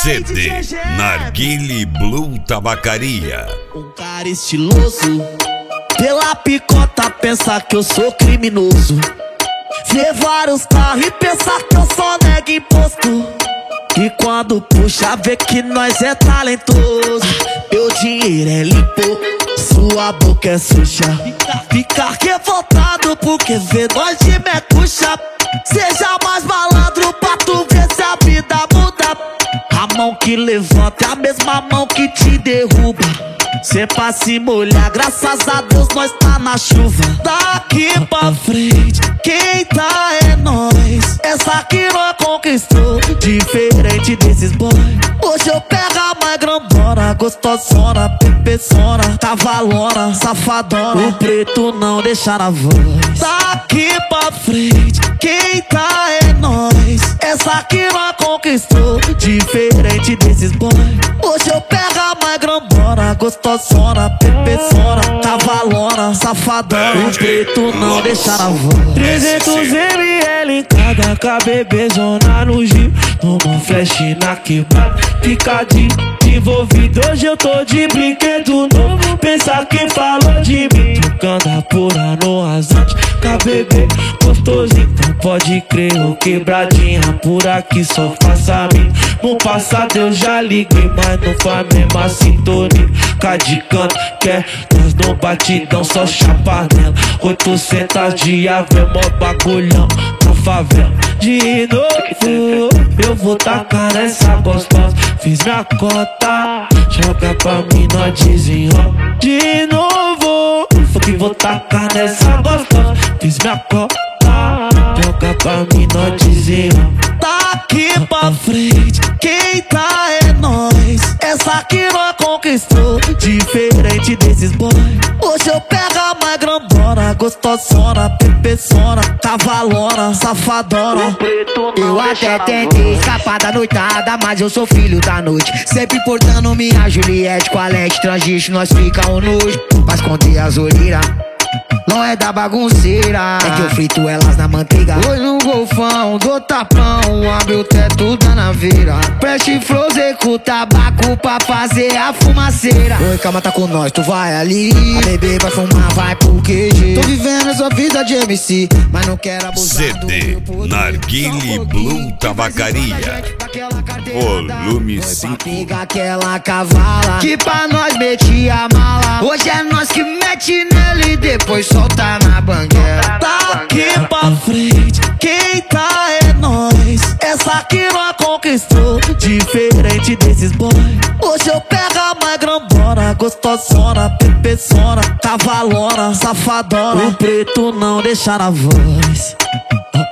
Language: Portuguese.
CD Narguile Blue Tabacaria. Um cara estiloso, pela picota pensa que eu sou criminoso. Vê vários carros e pensa que eu só nego imposto. E quando puxa vê que nós é talentoso. Meu dinheiro é limpo, sua boca é suja. Fica revoltado porque vê nós de mecuxa. Seja mais malandro pra tu ver se a vida muda. A mão que levanta é a mesma mão que te derruba. Cê pra se molhar, graças a Deus nós tá na chuva. Daqui pra frente, quem tá é nós. Essa aqui nós conquistou, diferente desses boys. Hoje eu pego a mais grandona, gostosona, pepeçona, cavalona, safadona. O preto não deixa na voz. Daqui pra frente, quem tá é nós. Essa aqui nós conquistou, diferente desses boys. Hoje eu pego a mais grandona, gostosona, pepeçona, cavalona, safadona. O preto não deixa na voz. 300 ml em cada KBBzona no Jeep. Toma um flash na quebrada, fica desenvolvido. Hoje eu tô de brinquedo novo. Pensa quem falou de mim, tocando a pura no rasante. KBB gostosinho, então pode crer, o quebradinha por aqui só faça a mim. No passado eu já liguei, mas não foi a mesma sintonia. Cá de canto, quer nós no batidão, só chapa nela. 800 dias, vem mó bagulhão na favela. De novo, eu vou tacar nessa gostosa. Fiz minha cota, joga pra mim, nós desenrola. De novo, que vou tacar nessa gostosa. Fiz minha cota, joga pra mim, nós desenrola. Daqui pra frente, quem tá é nós. Essa aqui nós conquistou, diferente desses boys. Hoje eu pego a mais grandona, gostosona, pepeçona, cavalona, safadona. Eu até tentei escapar da noitada, mas eu sou filho da noite. Sempre portando minha Juliette com a Alex Transgiste. Nós fica um nojo pra esconder as olheiras. Não é da bagunceira, é que eu frito elas na manteiga. Hoje no golfão, dou tapão, abre o teto da naveira. Preste frozen com tabaco pra fazer a fumaceira. Oi, calma, tá com nós, tu vai ali. A bebê vai fumar, vai pro QG. Tô vivendo essa vida de MC, mas não quero abusar do CD meu poder. Narguile Blue Tabacaria. Volume 5. Pega aquela cavala que pra nós metia a mala. Hoje é nós que mete nele e depois solta na banguela. Daqui pra frente, quem tá é nós. Essa aqui nós conquistou, diferente desses boys. Hoje eu pego a mais grandona, gostosona, pepeçona, cavalona, safadona. O preto não deixa na voz.